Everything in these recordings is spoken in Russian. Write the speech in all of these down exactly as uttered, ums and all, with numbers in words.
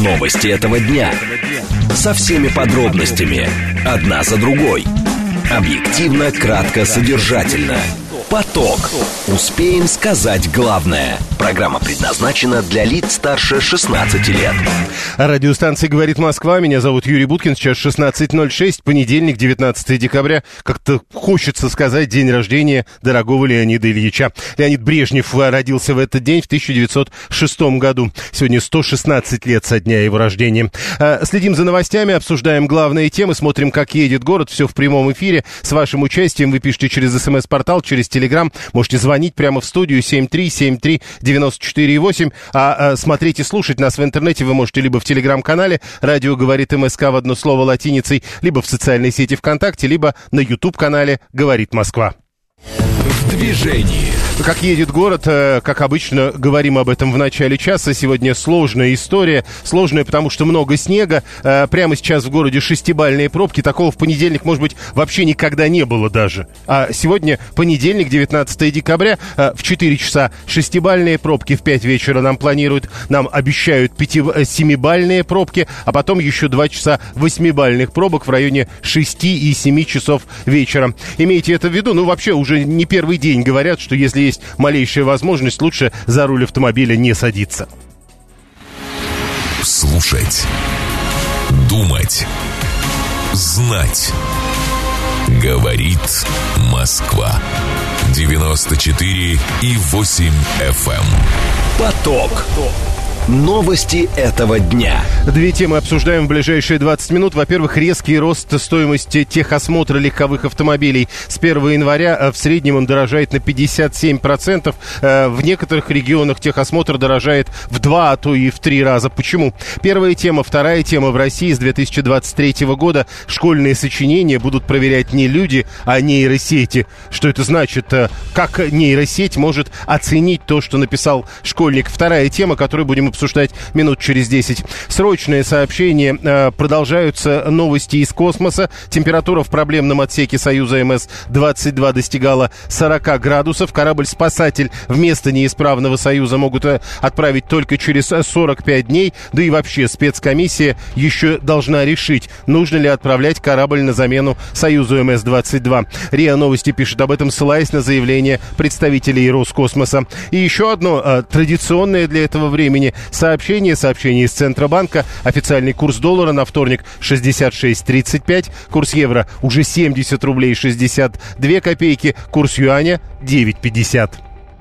Новости этого дня. Со всеми подробностями. Одна за другой. Объективно, кратко, содержательно. Поток. Успеем сказать главное. Программа предназначена для лиц старше шестнадцати лет. Радиостанция «Говорит Москва». Меня зовут Юрий Буткин. Сейчас шестнадцать ноль шесть, понедельник, девятнадцатое декабря. Как-то хочется сказать день рождения дорогого Леонида Ильича. Леонид Брежнев родился в этот день в тысяча девятьсот шестом году. Сегодня сто шестнадцать лет со дня его рождения. Следим за новостями, обсуждаем главные темы, смотрим, как едет город. Все в прямом эфире. С вашим участием вы пишите через СМС-портал, через Телеграм. Можете звонить прямо в студию семь три семь три девять четыре восемь. А, а смотреть и слушать нас в интернете вы можете либо в Телеграм-канале «Радио говорит МСК» в одно слово латиницей, либо в социальной сети ВКонтакте, либо на YouTube-канале «Говорит Москва». В движении. Как едет город, как обычно, говорим об этом в начале часа. Сегодня сложная история. Сложная, потому что много снега. Прямо сейчас в городе шестибалльные пробки. Такого в понедельник, может быть, вообще никогда не было даже. А сегодня понедельник, девятнадцатое декабря, в четыре часа шестибалльные пробки. В пять вечера нам планируют, нам обещают семибалльные пробки. А потом еще два часа восьмибалльных пробок в районе шести и семи часов вечера. Имейте это в виду. Ну, вообще, уже не первый день говорят, что если есть малейшая возможность, лучше за руль автомобиля не садиться. Слушать. Думать. Знать. Говорит Москва. девяносто четыре и восемь эф эм. Поток. Новости этого дня. Две темы обсуждаем в ближайшие двадцать минут. Во-первых, резкий рост стоимости техосмотра легковых автомобилей. С первого января в среднем он дорожает на пятьдесят семь процентов. В некоторых регионах техосмотр дорожает в два, а то и в три раза. Почему? Первая тема. Вторая тема. В России с две тысячи двадцать третьего года школьные сочинения будут проверять не люди, а нейросети. Что это значит? Как нейросеть может оценить то, что написал школьник? Вторая тема, которую будем обсуждать минут через десять. Срочное сообщение. Продолжаются новости из космоса. Температура в проблемном отсеке Союза эм эс двадцать два достигала сорок градусов. Корабль-спасатель вместо неисправного Союза могут отправить только через сорок пять дней. Да и вообще спецкомиссия еще должна решить, нужно ли отправлять корабль на замену Союзу эм эс двадцать два. РИА Новости пишет об этом, ссылаясь на заявление представителей Роскосмоса. И еще одно традиционное для этого времени сообщение. Сообщение из Центробанка. Официальный курс доллара на вторник шестьдесят шесть тридцать пять. Курс евро уже семьдесят рублей шестьдесят две копейки. Курс юаня девять пятьдесят.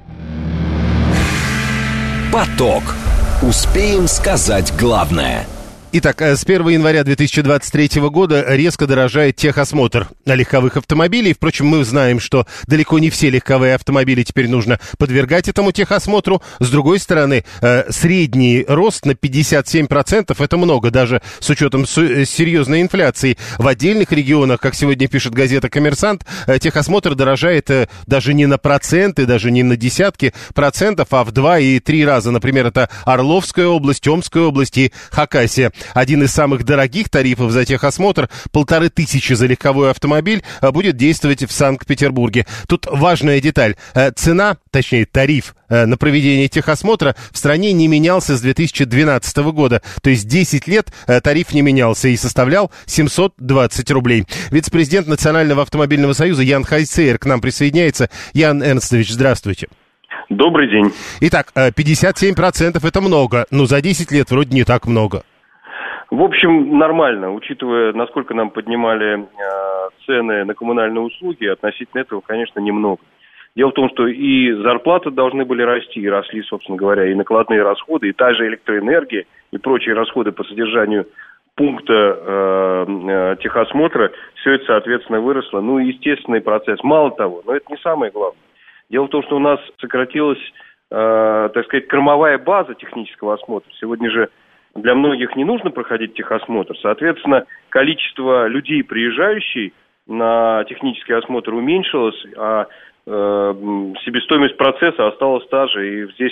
Поток. Успеем сказать главное. Итак, с первого января две тысячи двадцать третьего года резко дорожает техосмотр легковых автомобилей. Впрочем, мы знаем, что далеко не все легковые автомобили теперь нужно подвергать этому техосмотру. С другой стороны, средний рост на пятьдесят семь процентов – это много, даже с учетом серьезной инфляции. В отдельных регионах, как сегодня пишет газета «Коммерсант», техосмотр дорожает даже не на проценты, даже не на десятки процентов, а в два и три раза. Например, это Орловская область, Омская область и Хакасия. Один из самых дорогих тарифов за техосмотр, полторы тысячи за легковой автомобиль, будет действовать в Санкт-Петербурге. Тут важная деталь. Цена, точнее тариф на проведение техосмотра в стране не менялся с две тысячи двенадцатого года. То есть десять лет тариф не менялся и составлял семьсот двадцать рублей. Вице-президент Национального автомобильного союза Ян Хайцейер к нам присоединяется. Ян Эрнстович, здравствуйте. Добрый день. Итак, пятьдесят семь процентов это много, но за десять лет вроде не так много. В общем, нормально, учитывая, насколько нам поднимали э, цены на коммунальные услуги, относительно этого, конечно, немного. Дело в том, что и зарплаты должны были расти, и росли, собственно говоря, и накладные расходы, и та же электроэнергия, и прочие расходы по содержанию пункта э, э, техосмотра, все это, соответственно, выросло. Ну, естественный процесс. Мало того, но это не самое главное. Дело в том, что у нас сократилась, э, так сказать, кормовая база технического осмотра. Сегодня же для многих не нужно проходить техосмотр. Соответственно, количество людей, приезжающих на технический осмотр, уменьшилось, а э, себестоимость процесса осталась та же. И здесь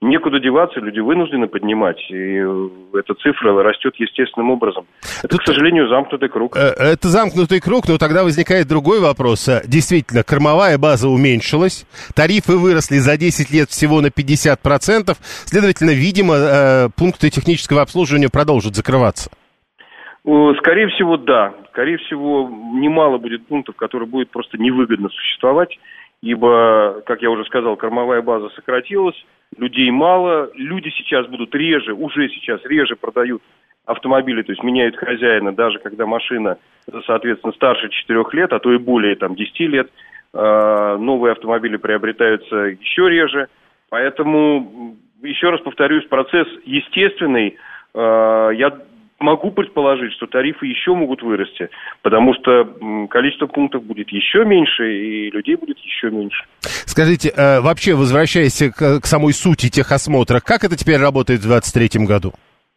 некуда деваться, люди вынуждены поднимать, и эта цифра растет естественным образом. Это, Тут, к сожалению, замкнутый круг. Это замкнутый круг, но тогда возникает другой вопрос. Действительно, кормовая база уменьшилась, тарифы выросли за десять лет всего на пятьдесят процентов, следовательно, видимо, пункты технического обслуживания продолжат закрываться. Скорее всего, да. Скорее всего, немало будет пунктов, которые будет просто невыгодно существовать, ибо, как я уже сказал, кормовая база сократилась, людей мало, люди сейчас будут реже, уже сейчас реже продают автомобили, то есть меняют хозяина, даже когда машина, соответственно, старше четырех лет, а то и более там, десяти лет, новые автомобили приобретаются еще реже, поэтому, еще раз повторюсь, процесс естественный. Я могу предположить, что тарифы еще могут вырасти, потому что количество пунктов будет еще меньше, и людей будет еще меньше. Скажите, э, вообще, возвращаясь к, к самой сути техосмотра, как это теперь работает в двадцать третьем году?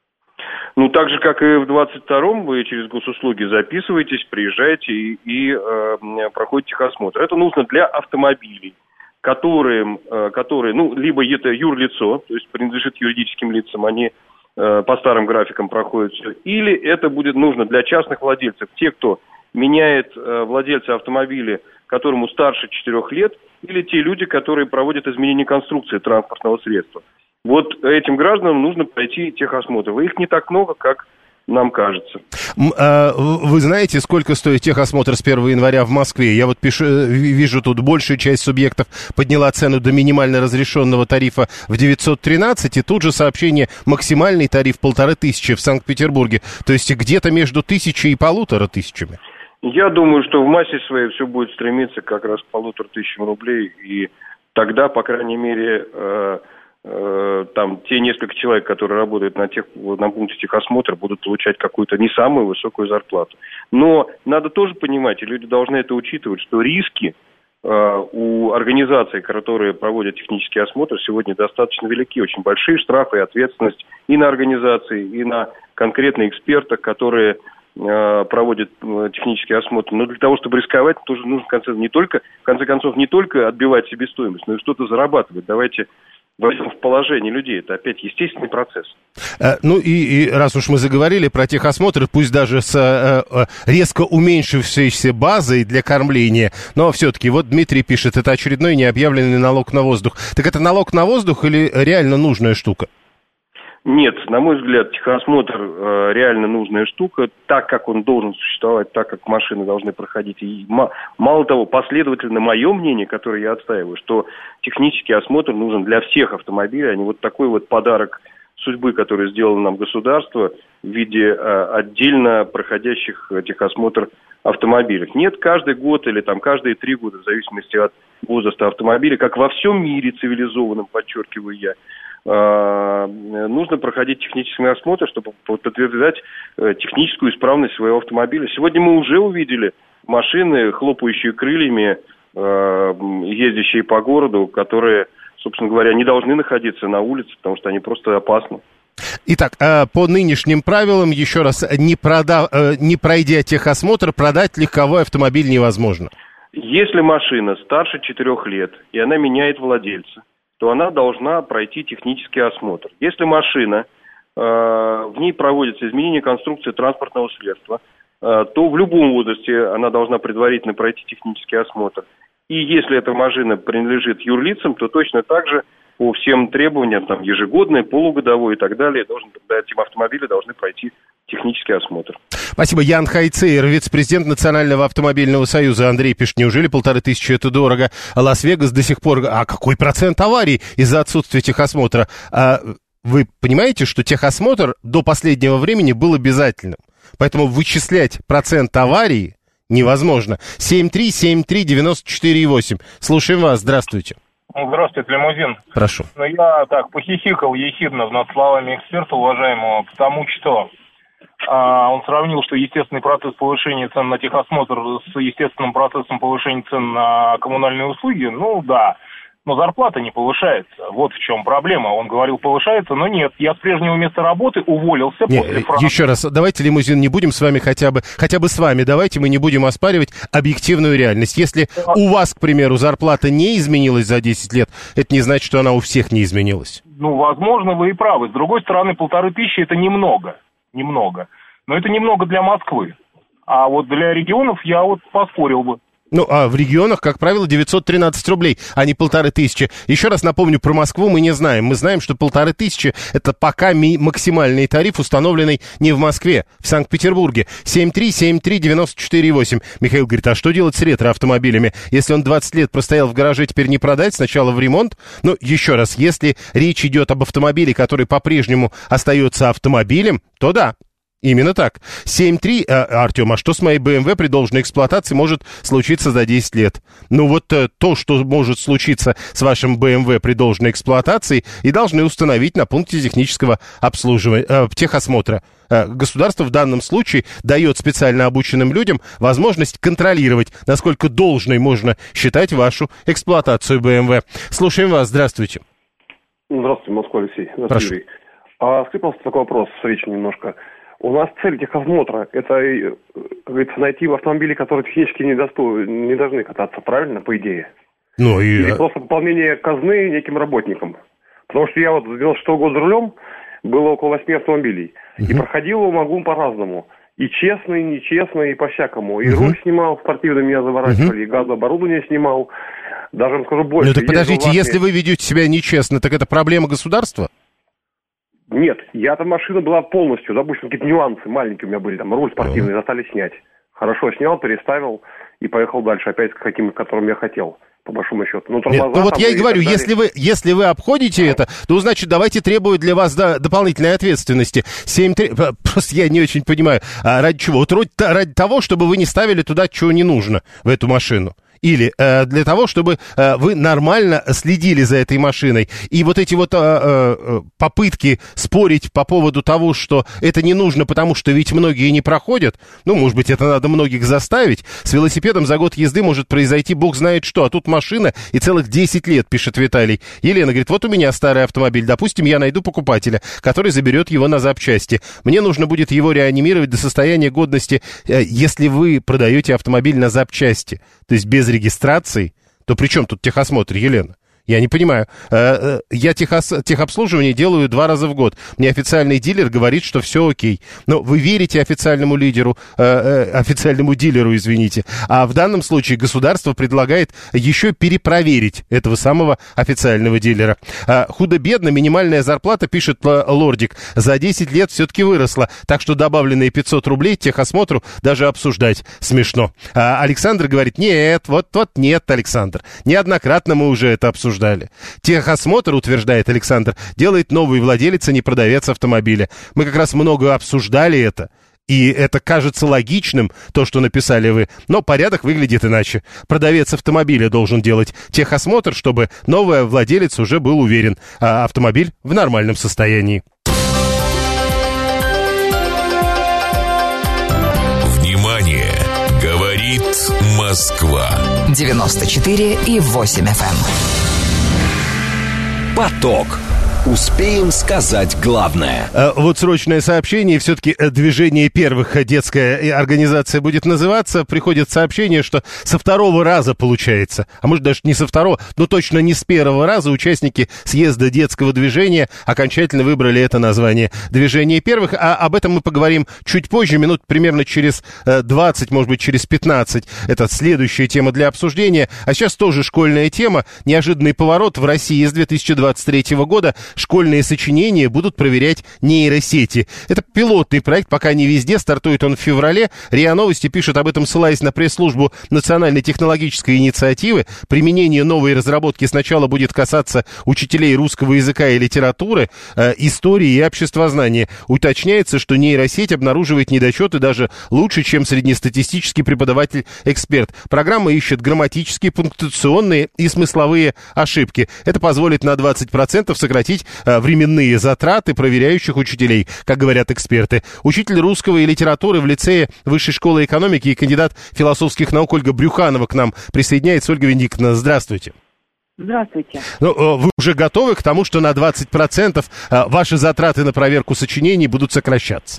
Ну, так же, как и в двадцать втором, вы через госуслуги записываетесь, приезжаете и, и э, проходите техосмотр. Это нужно для автомобилей, которые, э, которые, ну, либо это юрлицо, то есть принадлежит юридическим лицам, они по старым графикам проходит все, или это будет нужно для частных владельцев, те, кто меняет э, владельца автомобиля, которому старше четырех лет, или те люди, которые проводят изменение конструкции транспортного средства. Вот этим гражданам нужно пройти техосмотр. Их не так много, как нам кажется. Вы знаете, сколько стоит техосмотр с первого января в Москве? Я вот пишу, вижу, тут большая часть субъектов подняла цену до минимально разрешенного тарифа в девятьсот тринадцать, и тут же сообщение: максимальный тариф полторы тысячи в Санкт-Петербурге. То есть где-то между тысячей и полутора тысячами. Я думаю, что в массе своей все будет стремиться как раз к полутора тысячам рублей, и тогда, по крайней мере, э, э, там те несколько человек, которые работают на, тех, на пункте техосмотра, будут получать какую-то не самую высокую зарплату. Но надо тоже понимать, и люди должны это учитывать, что риски э, у организаций, которые проводят технический осмотр, сегодня достаточно велики. Очень большие штрафы и ответственность и на организации, и на конкретных экспертах, которые проводит технический осмотр. Но для того, чтобы рисковать, тоже нужно в конце, не только, в конце концов не только отбивать себестоимость, но и что-то зарабатывать. Давайте войдем в положение людей. Это опять естественный процесс. А, ну и, и раз уж мы заговорили про техосмотр, пусть даже с а, резко уменьшившейся базой для кормления, но все-таки вот Дмитрий пишет, это очередной необъявленный налог на воздух. Так это налог на воздух или реально нужная штука? Нет, на мой взгляд, техосмотр э, реально нужная штука, так как он должен существовать, так как машины должны проходить. И м- мало того, последовательно мое мнение, которое я отстаиваю, что технический осмотр нужен для всех автомобилей, а не вот такой вот подарок судьбы, который сделало нам государство в виде э, отдельно проходящих техосмотр автомобилей. Нет, каждый год или там каждые три года, в зависимости от возраста автомобиля, как во всем мире цивилизованном, подчеркиваю я, нужно проходить технический осмотр, чтобы подтверждать техническую исправность своего автомобиля. Сегодня мы уже увидели машины, хлопающие крыльями, ездящие по городу, которые, собственно говоря, не должны находиться на улице, потому что они просто опасны. Итак, по нынешним правилам, еще раз, не, продав, не пройдя техосмотр, продать легковой автомобиль невозможно. Если машина старше четырех лет, и она меняет владельца, то она должна пройти технический осмотр. Если машина, э, в ней проводится изменение конструкции транспортного средства, э, то в любом возрасте она должна предварительно пройти технический осмотр. И если эта машина принадлежит юрлицам, то точно так же по всем требованиям, там, ежегодный, полугодовой и так далее, должен, этим автомобили должны пройти технический осмотр. Спасибо. Ян Хайцейер, вице-президент Национального автомобильного союза. Андрей пишет, неужели полторы тысячи это дорого? А Лас-Вегас до сих пор... А какой процент аварий из-за отсутствия техосмотра? А вы понимаете, что техосмотр до последнего времени был обязательным? Поэтому вычислять процент аварий невозможно. семь три семь три девяносто четыре восемь. Слушаем вас. Здравствуйте. Здравствуйте, лимузин. Прошу. Ну, я так похихикал ехидно над словами эксперта уважаемого, потому что а, он сравнил, что естественный процесс повышения цен на техосмотр с естественным процессом повышения цен на коммунальные услуги. Ну, да. но зарплата не повышается. Вот в чем проблема. Он говорил, повышается, но нет. Я с прежнего места работы уволился не, после Франции. Еще раз, давайте лимузин не будем с вами хотя бы, хотя бы с вами, давайте мы не будем оспаривать объективную реальность. Если у вас, к примеру, зарплата не изменилась за десять лет, это не значит, что она у всех не изменилась. Ну, возможно, вы и правы. С другой стороны, полторы тысячи это немного. Немного. Но это немного для Москвы. А вот для регионов я вот поспорил бы. Ну, а в регионах, как правило, девятьсот тринадцать рублей, а не полторы тысячи. Еще раз напомню, про Москву мы не знаем. Мы знаем, что полторы тысячи – это пока ми- максимальный тариф, установленный не в Москве, в Санкт-Петербурге. семь три семь три девять четыре восемь. Михаил говорит, а что делать с ретро-автомобилями? Если он двадцать лет простоял в гараже, теперь не продать, сначала в ремонт? Ну, еще раз, если речь идет об автомобиле, который по-прежнему остается автомобилем, то да. Именно так. семь три, а, Артем, а что с моей бэ эм вэ при должной эксплуатации может случиться за десять лет? Ну вот а, то, что может случиться с вашим бэ эм вэ при должной эксплуатации, и должны установить на пункте технического обслуживания, э, техосмотра. Э, государство в данном случае дает специально обученным людям возможность контролировать, насколько должной можно считать вашу эксплуатацию бэ эм вэ. Слушаем вас, здравствуйте. Здравствуйте, Москва, Алексей. Здравствуйте, Прошу. Юрий. А скажите, пожалуйста, такой вопрос, встречный немножко. У нас цель техосмотра – это, как говорится, найти автомобили, которые технически не, досту... не должны кататься, правильно, по идее? Ну и... Или просто пополнение казны неким работникам. Потому что я вот с девяносто шестого года за рулем, было около восьми автомобилей. Uh-huh. И проходил его могу по-разному. И честный, и нечестный, и по-всякому. И uh-huh. руль снимал, спортивно меня заворачивали, uh-huh. и газооборудование снимал. Даже, вам скажу, больше. Ну так подождите, если вы ведете себя нечестно, так это проблема государства? Нет, я там машина была полностью, допустим, какие-то нюансы маленькие у меня были, там руль спортивный, uh-huh. заставили снять. Хорошо снял, переставил и поехал дальше, опять к каким, которым я хотел, по большому счету. Ну, Нет, ну вот я и говорю, если вы, если вы обходите это, то, значит, давайте требовать для вас да, дополнительной ответственности. семь три Просто я не очень понимаю, а ради чего? Вот ради того, чтобы вы не ставили туда, чего не нужно в эту машину. Или э, для того, чтобы э, вы нормально следили за этой машиной. И вот эти вот э, э, попытки спорить по поводу того, что это не нужно, потому что ведь многие не проходят, ну, может быть, это надо многих заставить. С велосипедом за год езды может произойти бог знает что, а тут машина и целых десять лет, пишет Виталий. Елена говорит, вот у меня старый автомобиль, допустим, я найду покупателя, который заберет его на запчасти. Мне нужно будет его реанимировать до состояния годности, э, если вы продаете автомобиль на запчасти, то есть без регистрации, то при чем тут техосмотр, Елена? Я не понимаю. Я техос... техобслуживание делаю два раза в год. Мне официальный дилер говорит, что все окей. Но вы верите официальному лидеру, э, официальному дилеру, извините. А в данном случае государство предлагает еще перепроверить этого самого официального дилера. Худо-бедно минимальная зарплата, пишет Лордик, за десять лет все-таки выросла. Так что добавленные пятьсот рублей техосмотру даже обсуждать смешно. А Александр говорит, нет, вот-вот нет, Александр. Неоднократно мы уже это обсуждали. Техосмотр, утверждает Александр, делает новый владелец, а не продавец автомобиля. Мы как раз много обсуждали это. И это кажется логичным, то, что написали вы, но порядок выглядит иначе. Продавец автомобиля должен делать техосмотр, чтобы новый владелец уже был уверен, а автомобиль в нормальном состоянии. Внимание! Говорит Москва. девяносто четыре и восемь эф эм. Поток. Успеем сказать главное. Вот срочное сообщение, все-таки движение первых детская организация будет называться. Приходит сообщение, что со второго раза получается, а может даже не со второго, но точно не с первого раза участники съезда детского движения окончательно выбрали это название «Движение первых». А об этом мы поговорим чуть позже, минут примерно через двадцать, может быть, через пятнадцать. Это следующая тема для обсуждения. А сейчас тоже школьная тема. Неожиданный поворот в России с две тысячи двадцать третьего года. Школьные сочинения будут проверять нейросети. Это пилотный проект, пока не везде, стартует он в феврале. РИА Новости пишет об этом, ссылаясь на пресс-службу Национальной технологической инициативы. Применение новой разработки сначала будет касаться учителей русского языка и литературы, э, истории и обществознания. Уточняется, что нейросеть обнаруживает недочеты даже лучше, чем среднестатистический преподаватель-эксперт. Программа ищет грамматические, пунктуационные и смысловые ошибки. Это позволит на двадцать процентов сократить временные затраты проверяющих учителей, как говорят эксперты. Учитель русского и литературы в лицее Высшей школы экономики и кандидат философских наук Ольга Брюханова к нам присоединяется. Ольга Венедиктовна, здравствуйте. Здравствуйте. Ну, вы уже готовы к тому, что на двадцать процентов ваши затраты на проверку сочинений будут сокращаться?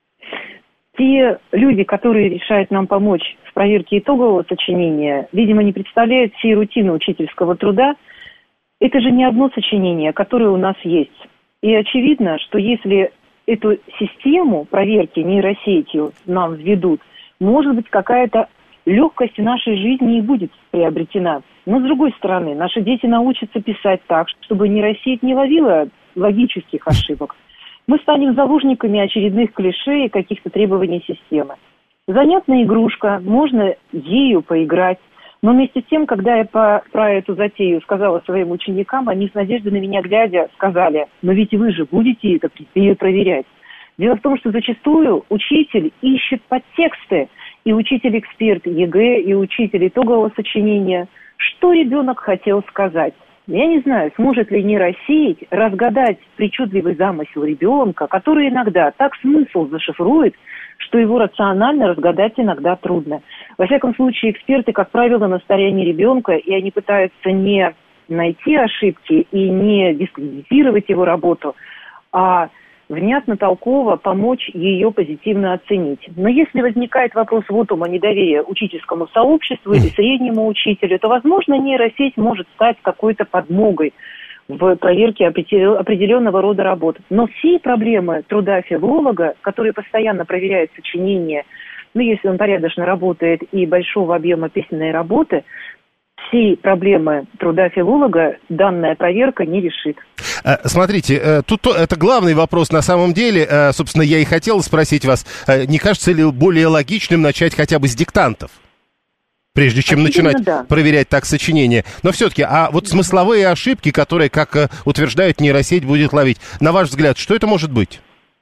Те люди, которые решают нам помочь в проверке итогового сочинения, видимо, не представляют всей рутины учительского труда. Это же не одно сочинение, которое у нас есть. И очевидно, что если эту систему проверки нейросетью нам введут, может быть, какая-то легкость в нашей жизни и будет приобретена. Но, с другой стороны, наши дети научатся писать так, чтобы нейросеть не ловила логических ошибок. Мы станем заложниками очередных клише и каких-то требований системы. Занятная игрушка, можно ею поиграть. Но вместе с тем, когда я по, про эту затею сказала своим ученикам, они с надеждой на меня глядя сказали: но ведь вы же будете это проверять. Дело в том, что зачастую учитель ищет подтексты, и учитель-эксперт ЕГЭ, и учитель итогового сочинения. Что ребенок хотел сказать? Я не знаю, сможет ли нейросеть разгадать причудливый замысел ребенка, который иногда так смысл зашифрует, что его рационально разгадать иногда трудно. Во всяком случае, эксперты, как правило, на стороне ребенка, и они пытаются не найти ошибки и не дискредитировать его работу, а внятно, толково помочь ее позитивно оценить. Но если возникает вопрос вот о недоверии учительскому сообществу или среднему учителю, то, возможно, нейросеть может стать какой-то подмогой в проверке определенного рода работ. Но все проблемы труда филолога, который постоянно проверяет сочинения, ну, если он порядочно работает, и большого объема письменной работы, все проблемы труда филолога данная проверка не решит. Смотрите, тут это главный вопрос на самом деле. Собственно, я и хотел спросить вас, не кажется ли более логичным начать хотя бы с диктантов, прежде чем Очевидно, начинать да. проверять так сочинения? Но все-таки, а вот смысловые ошибки, которые, как утверждают, нейросеть будет ловить, на ваш взгляд, что это может быть?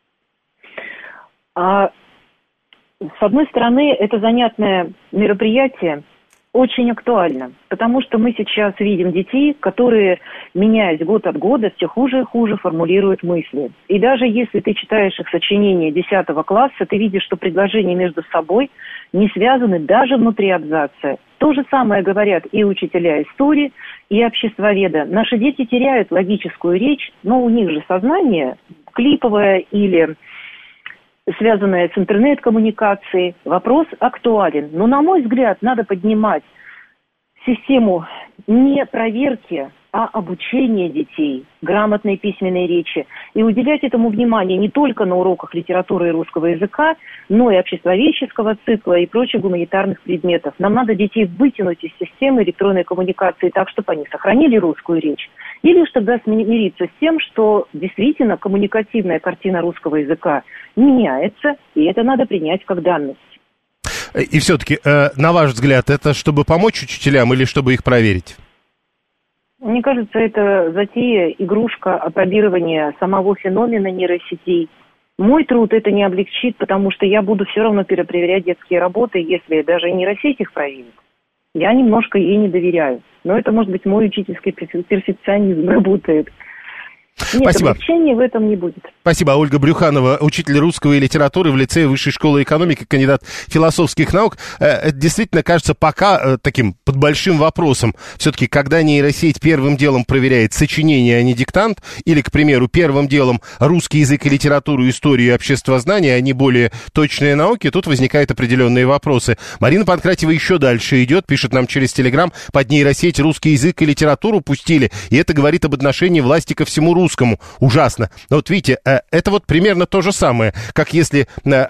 А, с одной стороны, это занятное мероприятие, очень актуально, потому что мы сейчас видим детей, которые, меняясь год от года, все хуже и хуже формулируют мысли. И даже если ты читаешь их сочинения десятого класса, ты видишь, что предложения между собой не связаны даже внутри абзаца. То же самое говорят и учителя истории, и обществоведы. Наши дети теряют логическую речь, но у них же сознание клиповое или связанная с интернет-коммуникацией, вопрос актуален. Но, на мой взгляд, надо поднимать систему не проверки, а обучения детей грамотной письменной речи и уделять этому внимание не только на уроках литературы и русского языка, но и обществоведческого цикла и прочих гуманитарных предметов. Нам надо детей вытянуть из системы электронной коммуникации так, чтобы они сохранили русскую речь. Или лишь тогда смириться с тем, что действительно коммуникативная картина русского языка меняется, и это надо принять как данность. И все-таки, э, на ваш взгляд, это чтобы помочь учителям или чтобы их проверить? Мне кажется, это затея, игрушка, опробирование самого феномена нейросетей. Мой труд это не облегчит, потому что я буду все равно перепроверять детские работы, если даже нейросеть их проверит. Я немножко ей не доверяю. Но это, может быть, мой учительский перфекционизм работает. Нет, Спасибо. Облегчения в этом не будет. Спасибо. Ольга Брюханова, учитель русского и литературы в лицее Высшей школы экономики, кандидат философских наук. Это действительно кажется пока таким под большим вопросом. Все-таки, когда нейросеть первым делом проверяет сочинение, а не диктант, или, к примеру, первым делом русский язык и литературу, историю и обществознание, а не более точные науки, тут возникают определенные вопросы. Марина Панкратьева еще дальше идет, пишет нам через Телеграм: под нейросеть русский язык и литературу пустили, и это говорит об отношении власти ко всему русскому. Русскому. Ужасно. Но вот видите, это вот примерно то же самое, как если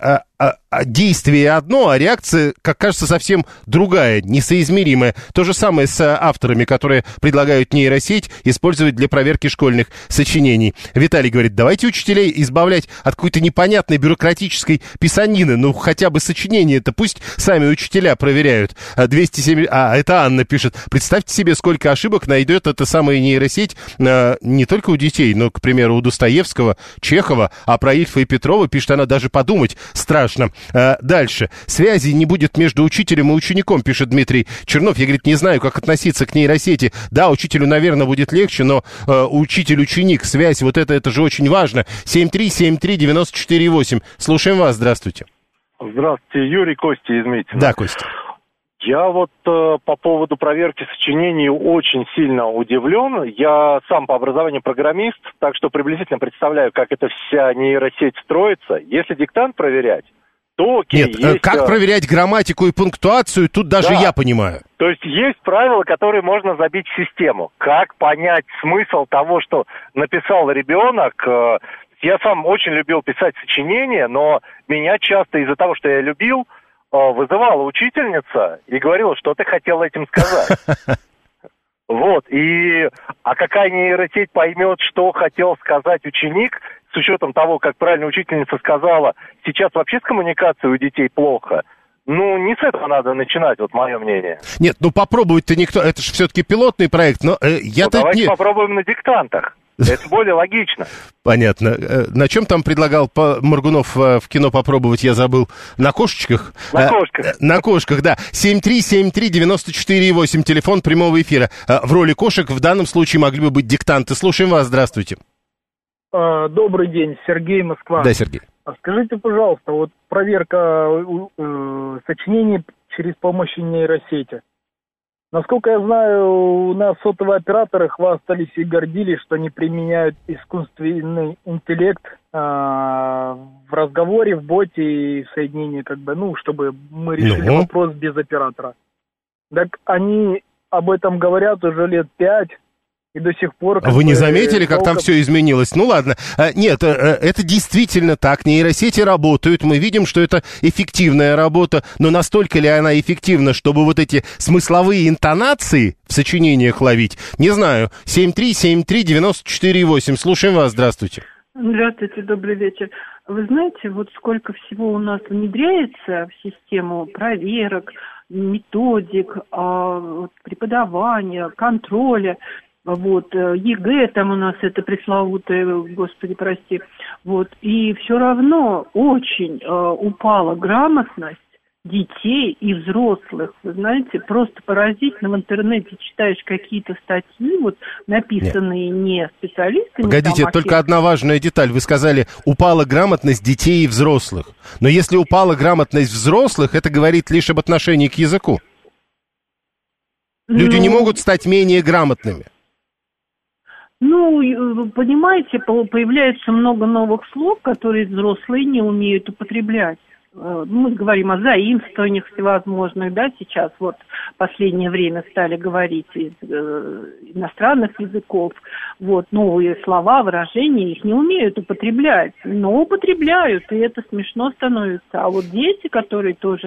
действие одно, а реакция, как кажется, совсем другая, несоизмеримая. То же самое с авторами, которые предлагают нейросеть использовать для проверки школьных сочинений. Виталий говорит: давайте учителей избавлять от какой-то непонятной бюрократической писанины, ну хотя бы сочинения-то пусть сами учителя проверяют. двести семь... А, это Анна пишет: представьте себе, сколько ошибок найдет эта самая нейросеть а, не только у детей, но, к примеру, у Достоевского, Чехова, а про Ильфа и Петрова, пишет она, даже подумать страшно. А, дальше. Связи не будет между учителем и учеником, пишет Дмитрий Чернов. Я, говорит, не знаю, как относиться к нейросети. Да, учителю, наверное, будет легче, но э, учитель-ученик, связь, вот это, это же очень важно. семь три семь три девять четыре восемь. Слушаем вас, здравствуйте. Здравствуйте, Юрий, Костя из Митина. Да, Костя. Я вот э, по поводу проверки сочинений очень сильно удивлен. Я сам по образованию программист, так что приблизительно представляю, как эта вся нейросеть строится. Если диктант проверять, то окей. Нет, есть, как проверять грамматику и пунктуацию, тут даже да. я понимаю. То есть есть правила, которые можно забить в систему. Как понять смысл того, что написал ребенок? Э, я сам очень любил писать сочинения, но меня часто из-за того, что я любил, вызывала учительница и говорила, что ты хотел этим сказать. Вот, и... А какая нейросеть поймет, что хотел сказать ученик, с учетом того, как правильно учительница сказала, сейчас вообще с коммуникацией у детей плохо. Ну, не с этого надо начинать, вот мое мнение. Нет, ну попробовать-то никто... Это же все-таки пилотный проект, но э, я-то... Ну, давайте не... попробуем на диктантах. Это более логично. Понятно. На чем там предлагал Моргунов в кино попробовать, я забыл. На кошечках? На кошках. На кошках, да. семь три семь три девяносто четыре восемь, телефон прямого эфира. В роли кошек в данном случае могли бы быть диктанты. Слушаем вас, здравствуйте. Добрый день, Сергей, Москва. Да, Сергей. А скажите, пожалуйста, вот проверка э, сочинений через помощь нейросети. Насколько я знаю, у нас сотовые операторы хвастались и гордились, что они применяют искусственный интеллект э, в разговоре, в боте и в соединении, как бы, ну, чтобы мы решили ну. вопрос без оператора. Так они об этом говорят уже лет пять. И до сих пор... А вы не заметили, как долго... там все изменилось? Ну ладно. Нет, это действительно так. Нейросети работают. Мы видим, что это эффективная работа. Но настолько ли она эффективна, чтобы вот эти смысловые интонации в сочинениях ловить? Не знаю. семь три семь три девяносто четыре восемь. Слушаем вас. Здравствуйте. Здравствуйте, добрый вечер. Вы знаете, вот сколько всего у нас внедряется в систему проверок, методик, преподавания, контроля. Вот, ЕГЭ там у нас это пресловутое, господи, прости, вот, и все равно очень э, упала грамотность детей и взрослых, вы знаете, просто поразительно, в интернете читаешь какие-то статьи, вот, написанные Нет. не специалистами. Погодите, там, только одна важная деталь, вы сказали, упала грамотность детей и взрослых, но если упала грамотность взрослых, это говорит лишь об отношении к языку. Люди ну... не могут стать менее грамотными. Ну, понимаете, появляется много новых слов, которые взрослые не умеют употреблять. Мы говорим о заимствованиях всевозможных, да, сейчас вот в последнее время стали говорить из э, иностранных языков, вот, новые слова, выражения, их не умеют употреблять, но употребляют, и это смешно становится. А вот дети, которые тоже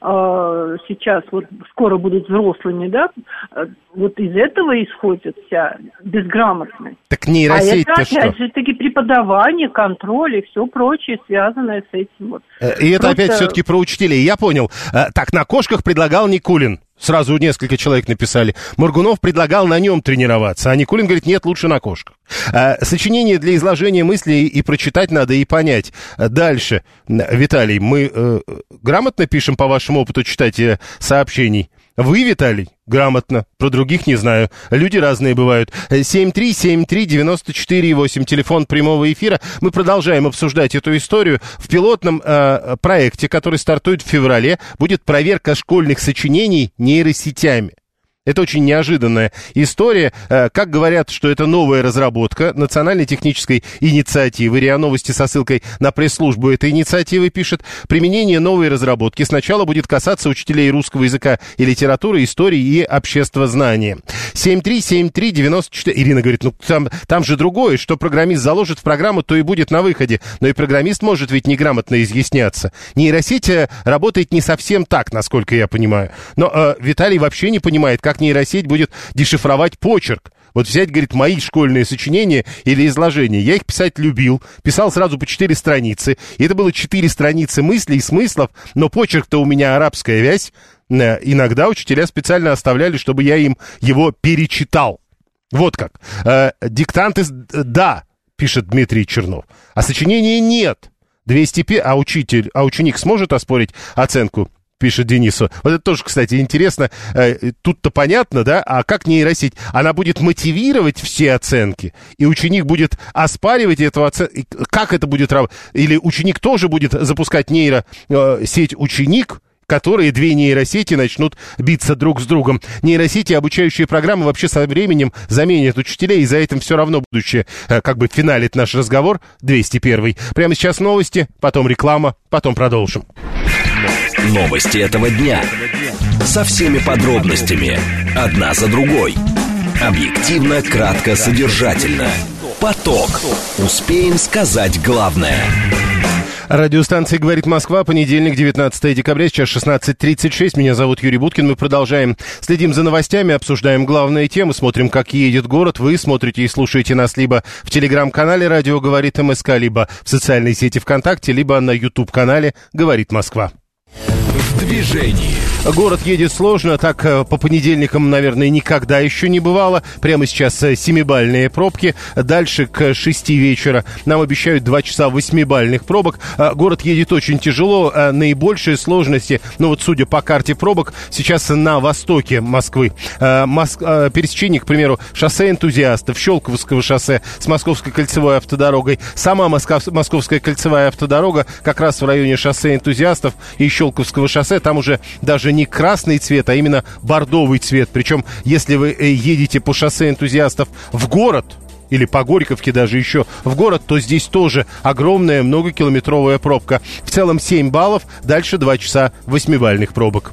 э, сейчас вот скоро будут взрослыми, да, э, вот из этого исходит вся безграмотность. Так нейросеть-то а это, что? опять же, таки преподавание, контроль и все прочее, связанное с этим вот. И это Просто... опять все-таки про учителей. Я понял. Так, на кошках предлагал Никулин. Сразу несколько человек написали. Моргунов предлагал на нем тренироваться. А Никулин говорит, нет, лучше на кошках. Сочинение для изложения мыслей и прочитать надо, и понять. Дальше. Виталий, мы э, грамотно пишем по вашему опыту читать сообщений? Вы, Виталий, грамотно. Про других не знаю. Люди разные бывают. семь три семь три девяносто четыре восемь. Телефон прямого эфира. Мы продолжаем обсуждать эту историю. В пилотном э, проекте, который стартует в феврале, будет проверка школьных сочинений нейросетями. Это очень неожиданная история. Как говорят, что это новая разработка национальной технической инициативы. РИА Новости со ссылкой на пресс-службу этой инициативы пишет. Применение новой разработки сначала будет касаться учителей русского языка и литературы, истории и обществознания. семь три семь три девяносто четыре. Ирина говорит, ну там, там же другое, что программист заложит в программу, то и будет на выходе. Но и программист может ведь неграмотно изъясняться. Нейросеть работает не совсем так, насколько я понимаю. Но э, Виталий вообще не понимает, как нейросеть будет дешифровать почерк. Вот взять, говорит, мои школьные сочинения или изложения. Я их писать любил. Писал сразу по четыре страницы. И это было четыре страницы мыслей и смыслов. Но почерк-то у меня арабская вязь. Иногда учителя специально оставляли, чтобы я им его перечитал. Вот как. Э, диктанты, да, пишет Дмитрий Чернов. А сочинения нет. двести пи, а учитель, а ученик сможет оспорить оценку? Пишет Денису. Вот это тоже, кстати, интересно. Тут-то понятно, да? А как нейросеть? Она будет мотивировать все оценки, и ученик будет оспаривать эту оценку. Как это будет работать? Или ученик тоже будет запускать нейросеть ученик, которые две нейросети начнут биться друг с другом. Нейросети, обучающие программы вообще со временем заменят учителей, и за этим все равно будущее как бы финалит наш разговор. двести первый. Прямо сейчас новости, потом реклама, потом продолжим. Новости этого дня. Со всеми подробностями. Одна за другой. Объективно, кратко, содержательно. Поток. Успеем сказать главное. Радиостанция «Говорит Москва», понедельник, девятнадцатое декабря, сейчас шестнадцать тридцать шесть. Меня зовут Юрий Буткин. Мы продолжаем. Следим за новостями, обсуждаем главные темы, смотрим, как едет город. Вы смотрите и слушаете нас либо в телеграм-канале «Радио говорит МСК», либо в социальной сети ВКонтакте, либо на YouTube-канале «Говорит Москва». В движении. Город едет сложно, так по понедельникам, наверное, никогда еще не бывало. Прямо сейчас семибальные пробки, дальше к шести вечера нам обещают два часа восьмибальных пробок. Город едет очень тяжело, наибольшие сложности, ну вот судя по карте пробок, сейчас на востоке Москвы. Моск... Пересечение, к примеру, шоссе Энтузиастов, Щелковского шоссе с Московской кольцевой автодорогой. Сама Москов... Московская кольцевая автодорога как раз в районе шоссе Энтузиастов и Щелковского шоссе, там уже даже не красный цвет, а именно бордовый цвет. Причем, если вы едете по шоссе Энтузиастов в город, или по Горьковке даже еще в город, то здесь тоже огромная многокилометровая пробка. В целом семь баллов, дальше два часа восьмибальных пробок.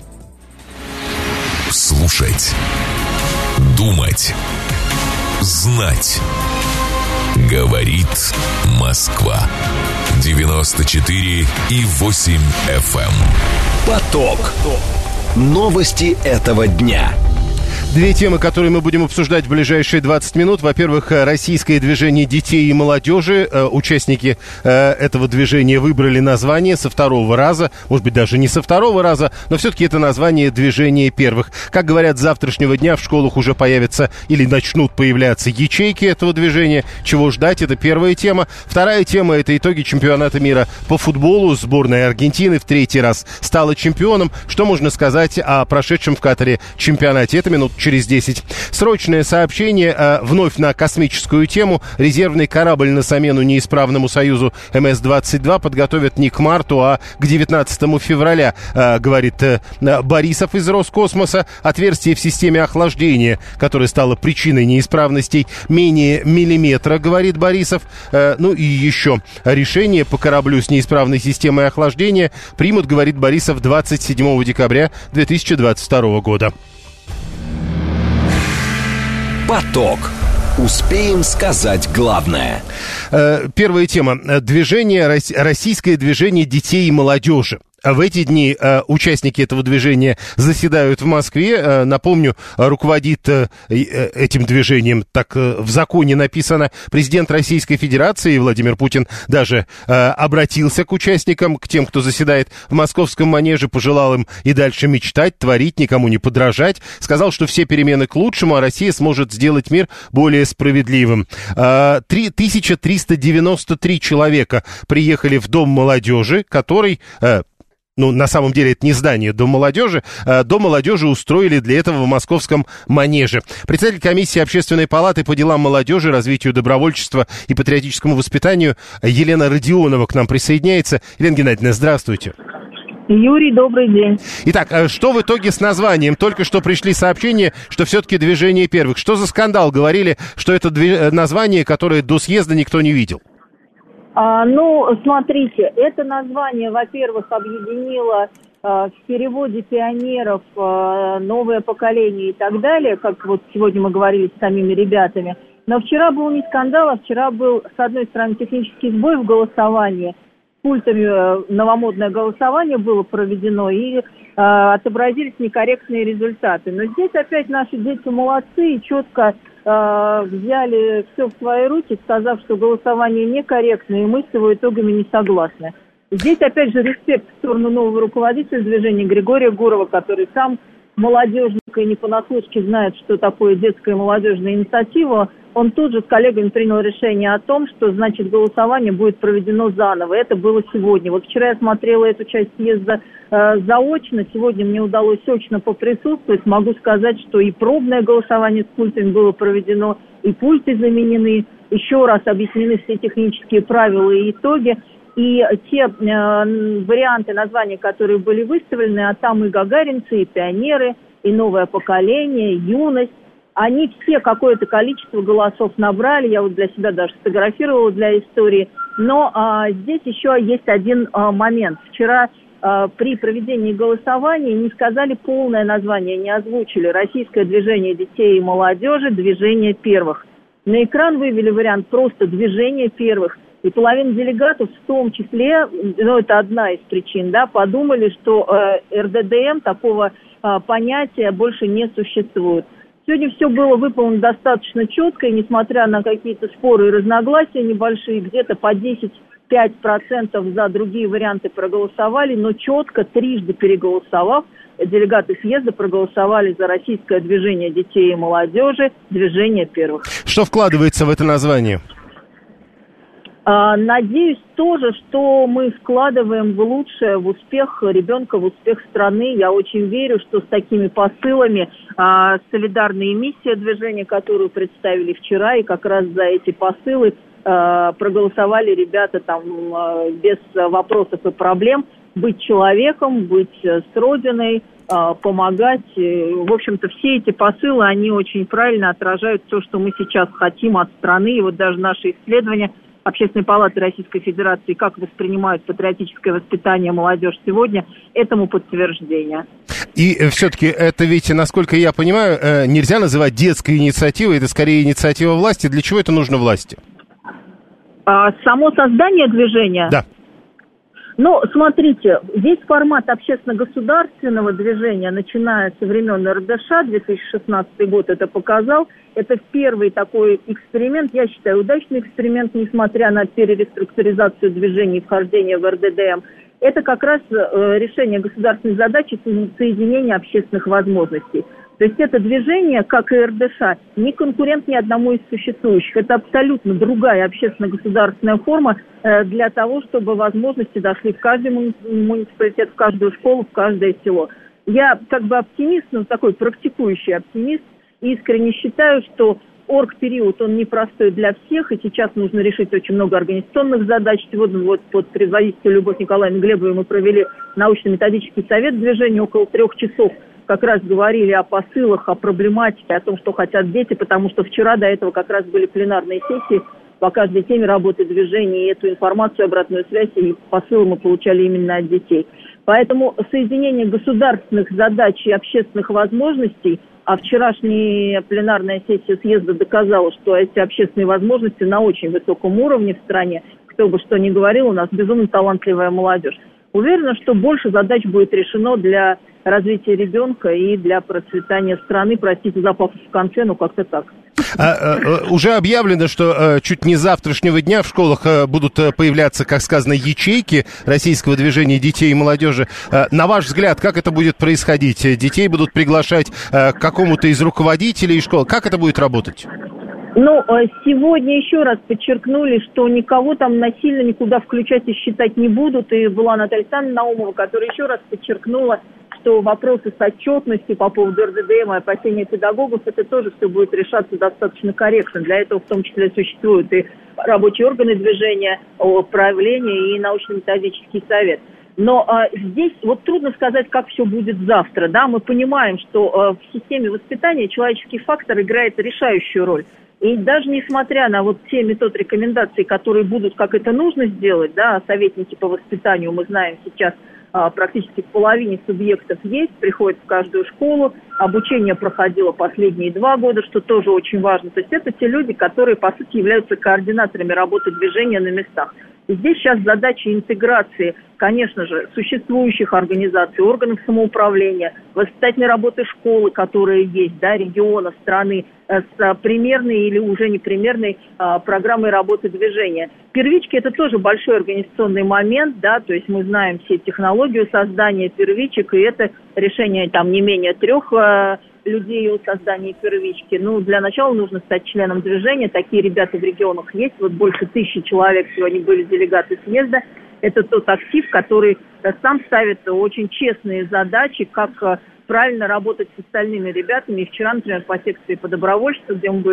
Слушать, думать, знать. Говорит Москва. девяносто четыре и восемь эф эм. Поток. Новости этого дня. Две темы, которые мы будем обсуждать в ближайшие двадцать минут. Во-первых, российское движение детей и молодежи. Участники этого движения выбрали название со второго раза. Может быть, даже не со второго раза, но все-таки это название движения первых. Как говорят, с завтрашнего дня в школах уже появятся или начнут появляться ячейки этого движения. Чего ждать? Это первая тема. Вторая тема – это итоги чемпионата мира по футболу. Сборная Аргентины в третий раз стала чемпионом. Что можно сказать о прошедшем в Катаре чемпионате? Это минут через десять. Срочное сообщение э, вновь на космическую тему. Резервный корабль на замену неисправному Союзу эм эс двадцать два подготовят не к марту, а к девятнадцатому февраля, э, говорит э, Борисов из Роскосмоса. Отверстие в системе охлаждения, которое стало причиной неисправностей, менее миллиметра, говорит Борисов. Э, ну и еще решение по кораблю с неисправной системой охлаждения примут, говорит Борисов, двадцать седьмого декабря две тысячи двадцать второго года. Поток. Успеем сказать главное. Первая тема. Движение, российское движение детей и молодежи. В эти дни э, участники этого движения заседают в Москве. Э, напомню, руководит э, этим движением, так э, в законе написано, президент Российской Федерации Владимир Путин даже э, обратился к участникам, к тем, кто заседает в московском манеже, пожелал им и дальше мечтать, творить, никому не подражать. Сказал, что все перемены к лучшему, а Россия сможет сделать мир более справедливым. Э, тысяча триста девяносто три человека приехали в Дом молодежи, который... Э, Ну, на самом деле, это не здание Дом молодежи. Дом молодежи устроили для этого в московском манеже. Председатель комиссии Общественной палаты по делам молодежи, развитию добровольчества и патриотическому воспитанию Елена Родионова к нам присоединяется. Елена Геннадьевна, здравствуйте. Юрий, добрый день. Итак, что в итоге с названием? Только что пришли сообщения, что все-таки движение первых. Что за скандал? Говорили, что это дви- название, которое до съезда никто не видел. А, ну, смотрите, это название, во-первых, объединило а, в переводе пионеров а, новое поколение и так далее, как вот сегодня мы говорили с самими ребятами. Но вчера был не скандал, а вчера был, с одной стороны, технический сбой в голосовании. Пультами новомодное голосование было проведено, и э, отобразились некорректные результаты. Но здесь опять наши дети молодцы и четко э, взяли все в свои руки, сказав, что голосование некорректное, и мы с его итогами не согласны. Здесь опять же респект в сторону нового руководителя движения Григория Гурова, который сам молодежник и не понаслышке знает, что такое детская и молодежная инициатива. Он тут же с коллегами принял решение о том, что, значит, голосование будет проведено заново. Это было сегодня. Вот вчера я смотрела эту часть съезда э, заочно. Сегодня мне удалось очно поприсутствовать. Могу сказать, что и пробное голосование с пультами было проведено, и пульты заменены. Еще раз объяснены все технические правила и итоги. И те э, варианты названий, которые были выставлены, а там и гагаринцы, и пионеры, и новое поколение, и юность, они все какое-то количество голосов набрали, я вот для себя даже сфотографировала для истории. Но а, здесь еще есть один а, момент. Вчера а, при проведении голосования не сказали полное название, не озвучили. Российское движение детей и молодежи, движение первых. На экран вывели вариант просто движение первых. И половина делегатов, в том числе, ну это одна из причин, да, подумали, что э, эр дэ дэ эм такого э, понятия больше не существует. Сегодня все было выполнено достаточно четко, и несмотря на какие-то споры и разногласия небольшие, где-то по десять-пять процентов за другие варианты проголосовали, но четко, трижды переголосовав, делегаты съезда проголосовали за российское движение детей и молодежи, движение первых. Что вкладывается в это название? Надеюсь тоже, что мы вкладываем в лучшее, в успех ребенка, в успех страны. Я очень верю, что с такими посылами а, солидарная миссия движения, которую представили вчера, и как раз за эти посылы а, проголосовали ребята там а, без вопросов и проблем. Быть человеком, быть с Родиной, а, помогать. В общем-то, все эти посылы, они очень правильно отражают то, что мы сейчас хотим от страны. И вот даже наши исследования Общественной палаты Российской Федерации, как воспринимают патриотическое воспитание молодежь сегодня, этому подтверждение. И все-таки это ведь, насколько я понимаю, нельзя называть детской инициативой, это скорее инициатива власти. Для чего это нужно власти? А, само создание движения? Да. Ну, смотрите, весь формат общественно-государственного движения, начиная со времен эр дэ ша, две тысячи шестнадцатый год это показал, это первый такой эксперимент, я считаю, удачный эксперимент, несмотря на перереструктуризацию движений и вхождение в эр дэ дэ эм. Это как раз э, решение государственной задачи соединения общественных возможностей. То есть это движение, как и эр дэ ша, не конкурент ни одному из существующих. Это абсолютно другая общественно-государственная форма э, для того, чтобы возможности дошли в каждый муниципалитет, в каждую школу, в каждое село. Я как бы оптимист, но такой практикующий оптимист, искренне считаю, что оргпериод, он непростой для всех, и сейчас нужно решить очень много организационных задач. Сегодня вот под предводительством Любовь Николаевны Глебовой мы провели научно-методический совет движения около трех часов. Как раз говорили о посылах, о проблематике, о том, что хотят дети, потому что вчера до этого как раз были пленарные сессии по каждой теме работы движения, и эту информацию, обратную связь и посылы мы получали именно от детей. Поэтому соединение государственных задач и общественных возможностей, а вчерашняя пленарная сессия съезда доказала, что эти общественные возможности на очень высоком уровне в стране, кто бы что ни говорил, у нас безумно талантливая молодежь. Уверена, что больше задач будет решено для развития ребенка и для процветания страны. Простите за пафос в конце, но как-то так. А, а, уже объявлено, что а, чуть не с завтрашнего дня в школах а, будут а, появляться, как сказано, ячейки российского движения детей и молодежи. А, на ваш взгляд, как это будет происходить? Детей будут приглашать а, к какому-то из руководителей школ? Как это будет работать? Ну, сегодня еще раз подчеркнули, что никого там насильно никуда включать и считать не будут. И была Наталья Александровна Наумова, которая еще раз подчеркнула, что вопросы с отчетностью по поводу эр дэ дэ эм и опасения педагогов, это тоже все будет решаться достаточно корректно. Для этого в том числе существуют и рабочие органы движения, правление и научно-методический совет. Но а, здесь вот трудно сказать, как все будет завтра. Да? Мы понимаем, что а, в системе воспитания человеческий фактор играет решающую роль. И даже несмотря на вот те методы рекомендаций, которые будут, как это нужно сделать, да, советники по воспитанию, мы знаем сейчас, а, практически в половине субъектов есть, приходят в каждую школу, обучение проходило последние два года, что тоже очень важно. То есть это те люди, которые, по сути, являются координаторами работы движения на местах. И здесь сейчас задача интеграции, конечно же, существующих организаций, органов самоуправления, воспитательной работы школы, которые есть, да, региона, страны, с примерной или уже непримерной а, программой работы движения. Первички – это тоже большой организационный момент, да, то есть мы знаем все технологию создания первичек, и это решение там не менее трех а, людей о создании первички. Ну, для начала нужно стать членом движения, такие ребята в регионах есть, вот больше тысячи человек сегодня были делегаты съезда. Это тот актив, который сам ставит очень честные задачи, как правильно работать с остальными ребятами. И вчера, например, по секции по добровольчеству, где мы были,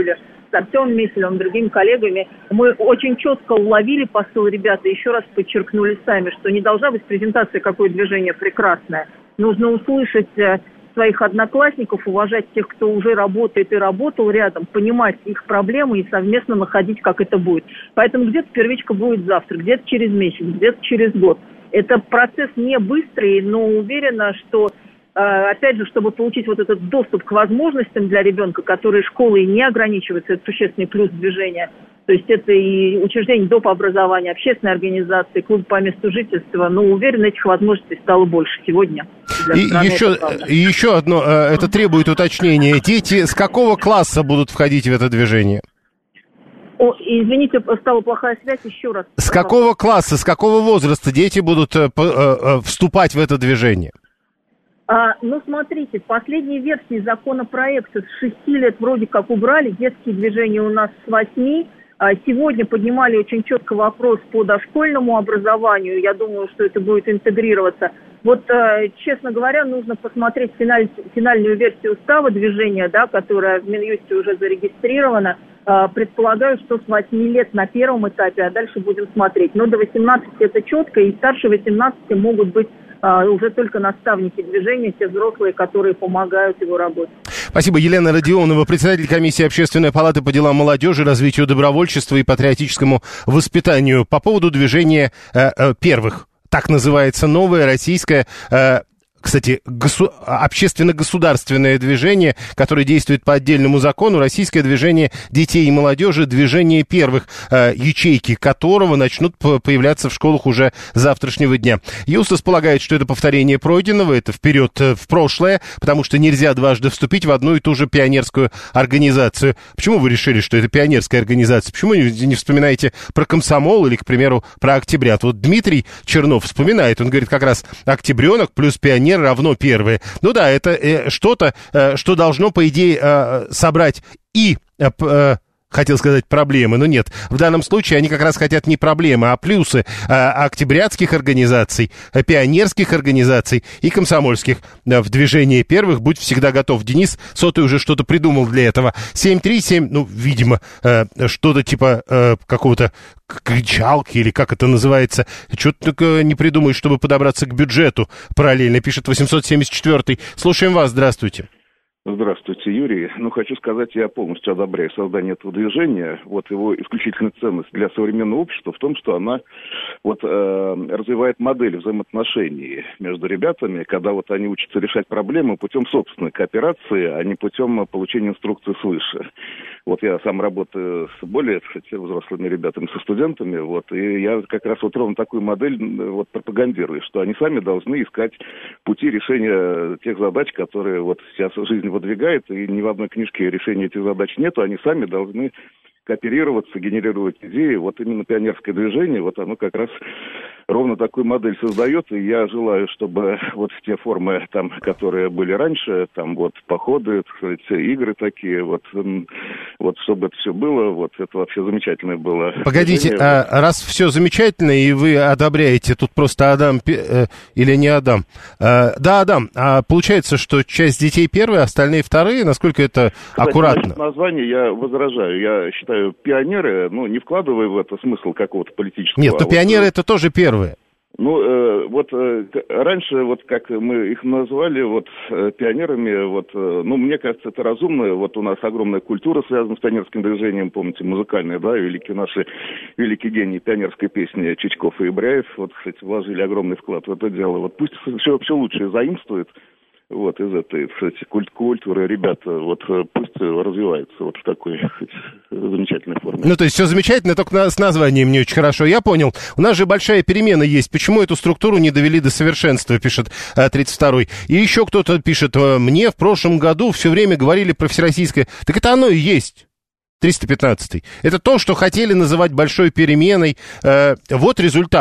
с Артемом Миселевым, другими коллегами, мы очень четко уловили посыл ребят и еще раз подчеркнули сами, что не должна быть презентация, какое движение прекрасное. Нужно услышать своих одноклассников, уважать тех, кто уже работает и работал рядом, понимать их проблемы и совместно находить, как это будет. Поэтому где-то первичка будет завтра, где-то через месяц, где-то через год. Это процесс не быстрый, но уверена, что, опять же, чтобы получить вот этот доступ к возможностям для ребенка, которые школой не ограничиваются, это существенный плюс движения. То есть это и учреждение доп. Образования, общественные организации, клуб по месту жительства. Но уверен, этих возможностей стало больше сегодня. И еще, и еще одно, это требует уточнения. Дети с какого класса будут входить в это движение? О, извините, стала плохая связь, еще раз. С какого класса, с какого возраста дети будут э, э, вступать в это движение? А, ну, смотрите, в последней версии законопроекта с шести лет вроде как убрали, детские движения у нас с восьми. Сегодня поднимали очень четко вопрос по дошкольному образованию. Я думаю, что это будет интегрироваться. Вот, честно говоря, нужно посмотреть финаль, финальную версию устава движения, да, которая в Минюсте уже зарегистрирована. Предполагаю, что с восьми лет на первом этапе, а дальше будем смотреть. Но до восемнадцати это четко, и старше восемнадцати могут быть уже только наставники движения, те взрослые, которые помогают его работе. Спасибо. Елена Родионова, председатель комиссии Общественной палаты по делам молодежи, развитию добровольчества и патриотическому воспитанию. По поводу движения э, э, первых, так называется новое российское... Э, Кстати, госу... общественно-государственное движение, которое действует по отдельному закону, российское движение детей и молодежи, движение первых, э, ячейки которого начнут появляться в школах уже с завтрашнего дня. Юстас полагает, что это повторение пройденного, это вперед в прошлое, потому что нельзя дважды вступить в одну и ту же пионерскую организацию. Почему вы решили, что это пионерская организация? Почему не вспоминаете про комсомол или, к примеру, про октябрят? Вот Дмитрий Чернов вспоминает, он говорит как раз октябренок плюс пионер равно первые. Ну да, это э, что-то, э, что должно, по идее, э, собрать и, э, э, хотел сказать, проблемы, но нет. В данном случае они как раз хотят не проблемы, а плюсы э, октябрятских организаций, э, пионерских организаций и комсомольских. Э, в движении первых будь всегда готов. Денис Сотый уже что-то придумал для этого. семь три семь, ну, видимо, э, что-то типа э, какого-то кричалки, или как это называется. Что-то только не придумаешь, чтобы подобраться к бюджету. Параллельно пишет восемьсот семьдесят четвёртый. Слушаем вас, здравствуйте. Здравствуйте, Юрий. Ну, хочу сказать, я полностью одобряю создание этого движения. Вот его исключительная ценность для современного общества в том, что она вот э, развивает модель взаимоотношений между ребятами, когда вот они учатся решать проблемы путем собственной кооперации, а не путем получения инструкции свыше. Вот я сам работаю с более, кстати, взрослыми ребятами, со студентами, вот, и я как раз вот ровно такую модель вот пропагандирую, что они сами должны искать пути решения тех задач, которые вот сейчас жизнь выдвигает, и ни в одной книжке решения этих задач нету, они сами должны кооперироваться, генерировать идеи. Вот именно пионерское движение, вот оно как раз ровно такую модель создает, и я желаю, чтобы вот те формы, там, которые были раньше, там вот походы, так сказать, игры такие, вот, вот чтобы это все было, вот это вообще замечательное было. Погодите, движение. А раз все замечательно, и вы одобряете, тут просто Адам э, или не Адам? Э, да, Адам, а получается, что часть детей первые, остальные вторые, насколько это Кстати, аккуратно? Значит, название я возражаю, я считаю, пионеры, ну, не вкладывая в это смысл какого-то политического. Нет, то а пионеры вот, это тоже первые. Ну, э, вот э, раньше, вот как мы их назвали, вот э, пионерами, вот, э, ну, мне кажется, это разумно. Вот у нас огромная культура связана с пионерским движением, помните, музыкальная, да, великие наши, великие гении пионерской песни Чичков и Ибряев, вот, кстати, вложили огромный вклад в это дело. Вот пусть все, все лучшее заимствует. Вот из этой, кстати, культ культуры ребята, вот пусть развивается вот в такой, кстати, замечательной форме. Ну, то есть все замечательно, только на, с названием не очень хорошо. Я понял. У нас же большая перемена есть. Почему эту структуру не довели до совершенства, пишет тридцать второй. И еще кто-то пишет, мне в прошлом году все время говорили про всероссийское. Так это оно и есть. триста пятнадцатый. Это то, что хотели называть большой переменой. Э, вот результат.